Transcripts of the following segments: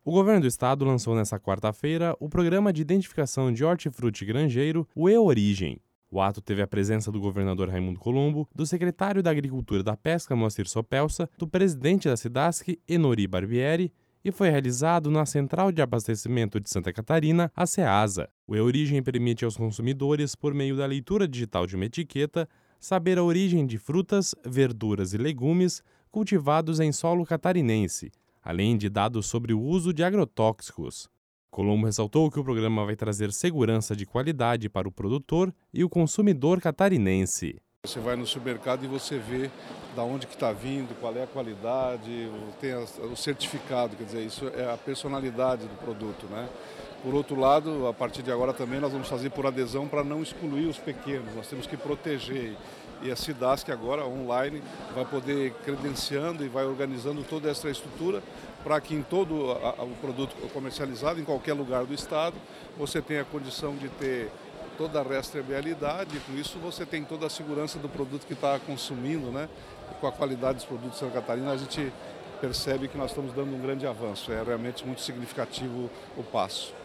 O governo do estado lançou nesta quarta-feira o Programa de Identificação de Hortifruti Granjeiro, o E-Origem. O ato teve a presença do governador Raimundo Colombo, do secretário da Agricultura e da Pesca, Moacir Sopelsa, do presidente da Cidasc, Enori Barbieri, e foi realizado na Central de Abastecimento de Santa Catarina, a CEASA. O E-Origem permite aos consumidores, por meio da leitura digital de uma etiqueta, saber a origem de frutas, verduras e legumes cultivados em solo catarinense, além de dados sobre o uso de agrotóxicos. Colombo ressaltou que o programa vai trazer segurança de qualidade para o produtor e o consumidor catarinense. Você vai no supermercado e você vê da onde que está vindo, qual é a qualidade, tem o certificado, quer dizer, isso é a personalidade do produto, né? Por outro lado, a partir de agora também nós vamos fazer por adesão para não excluir os pequenos, nós temos que proteger. E a Cidasc agora, online, vai poder credenciando e vai organizando toda essa estrutura para que em todo o produto comercializado, em qualquer lugar do estado, você tenha a condição de ter toda a rastreabilidade, e com isso você tem toda a segurança do produto que está consumindo, né? E com a qualidade dos produtos de Santa Catarina, a gente percebe que nós estamos dando um grande avanço. É realmente muito significativo o passo.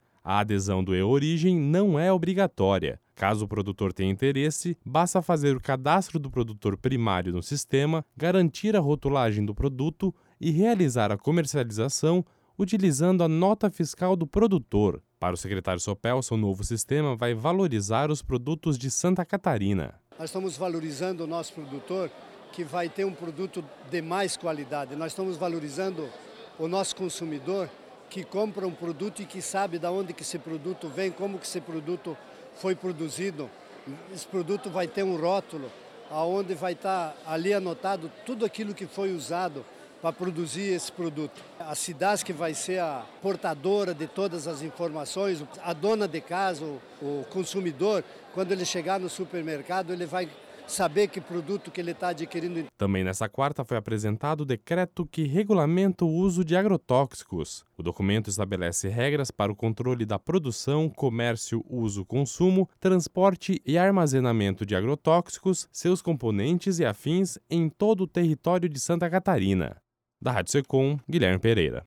A adesão do E-Origem não é obrigatória. Caso o produtor tenha interesse, basta fazer o cadastro do produtor primário no sistema, garantir a rotulagem do produto e realizar a comercialização utilizando a nota fiscal do produtor. Para o secretário Sopelsa, o novo sistema vai valorizar os produtos de Santa Catarina. Nós estamos valorizando o nosso produtor, que vai ter um produto de mais qualidade. Nós estamos valorizando o nosso consumidor, que compra um produto e que sabe de onde que esse produto vem, como que esse produto foi produzido. Esse produto vai ter um rótulo, onde vai estar ali anotado tudo aquilo que foi usado para produzir esse produto. A Cidasc vai ser a portadora de todas as informações, a dona de casa, o consumidor, quando ele chegar no supermercado, ele vai saber que produto que ele está adquirindo. Também nesta quarta foi apresentado o decreto que regulamenta o uso de agrotóxicos. O documento estabelece regras para o controle da produção, comércio, uso, consumo, transporte e armazenamento de agrotóxicos, seus componentes e afins em todo o território de Santa Catarina. Da Rádio Secom, Guilherme Pereira.